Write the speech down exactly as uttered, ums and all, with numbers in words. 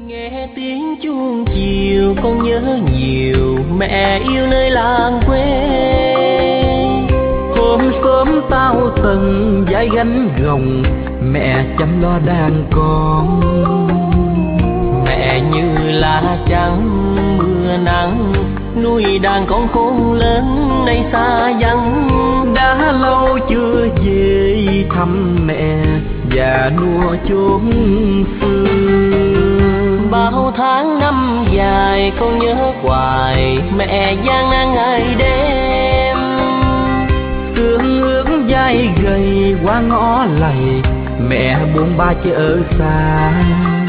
Nghe tiếng chuông chiều con nhớ nhiều mẹ yêu nơi làng quê. Hôm sớm tao tần vai gánh gồng, mẹ chăm lo đàn con. Mẹ như lá trắng mưa nắng, nuôi đàn con khôn lớn nay xa vắng. Đã lâu chưa về thăm mẹ và nua chốn phương. Bao tháng năm dài con nhớ hoài mẹ gian nan ngày đêm. Tương ước vai gầy qua ngõ lầy, mẹ buông ba chở xa.